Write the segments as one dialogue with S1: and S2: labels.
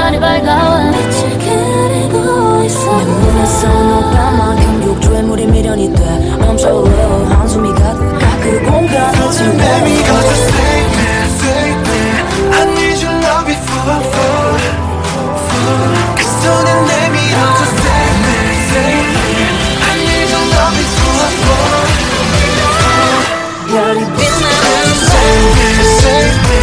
S1: 날이 밝아와 빛을 그리고 있어. 내 눈에서 너만큼 욕조에 물이 미련이 돼 멈춰 한숨이 가득 그 공간을
S2: 손을 내밀어줘 save me, save me. I need your love before I fall. 그 손을 내밀어줘 save me, save me. I need your love before I fall.
S1: 별이 빛나는
S2: Save me, save me.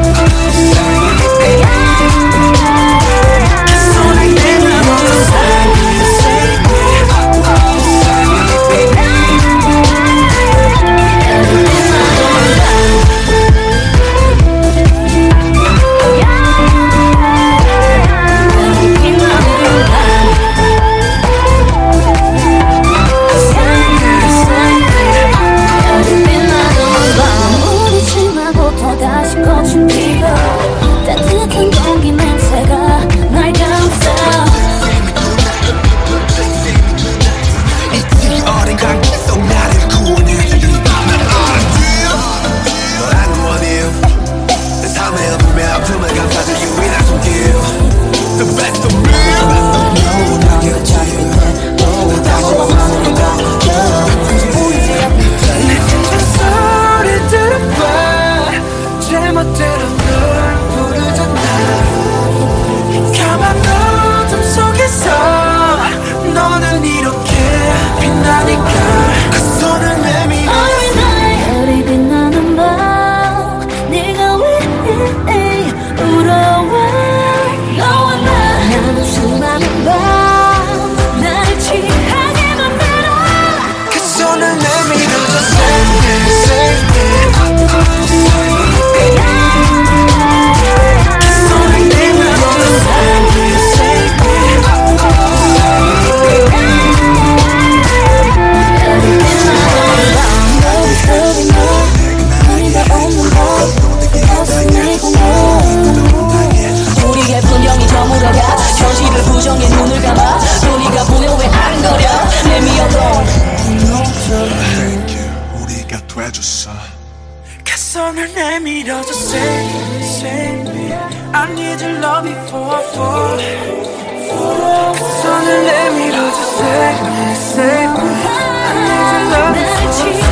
S2: 그 손을 내밀어줘 save me, save me.
S1: 다시 꽃은 피고 따뜻한 공기 냄새가 날 감싸.
S2: 이 어린 감기 속 나를 구원해주리. 너라는 원인 내 삶의 아픔에 아픔을 감싸줄 유일한 손길. The best of me.
S1: 너의 자리 밑에 너의 다시와 하늘을 가져 우리 앞에
S2: 내 진짜 소리 들어봐. 제멋대로 널 부르잖아. 까만 어둠 속에서 너는 이렇게 빛나니까 그 손을 내밀어.
S1: 별이 빛나는 밤 네가 왜 울어와. 너와 나는 수많은 밤 나를 취하게 만들어.
S2: 그 손을 내밀어줘 save me, save me.
S1: 우리의 분명히 저물어가 현실을 부정해 눈을 감아 소리가 보여 왜 안 거려. Let me alone.
S2: Thank you 우리가 돼줬어. 그 손을 내밀어줘 save me, save me. I need your love before I fall. 그 손을 내밀어줘 save me, save me. I need your love before I fall.